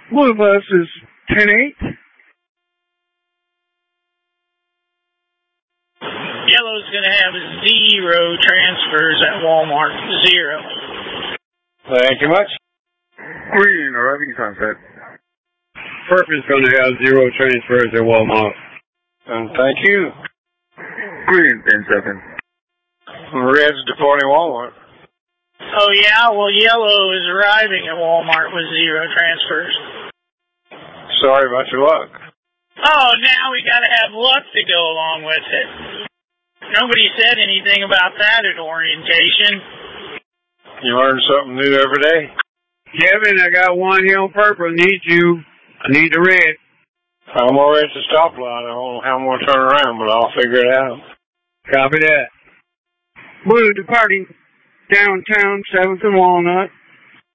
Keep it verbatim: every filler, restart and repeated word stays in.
Blue bus is ten eight. Yellow's going to have zero transfers at Walmart. Zero. Thank you much. Green, arriving sunset. Purple's going to have zero transfers at Walmart. And thank you. Green, ten seven. Red's departing Walmart. Oh, yeah? Well, yellow is arriving at Walmart with zero transfers. Sorry about your luck. Oh, now we got to have luck to go along with it. Nobody said anything about that at orientation. You learn something new every day. Kevin, I got one yellow purple. Need you. I need the red. I'm already at the stoplight. I don't know how I'm going to turn around, but I'll figure it out. Copy that. Blue departing downtown, seventh and Walnut.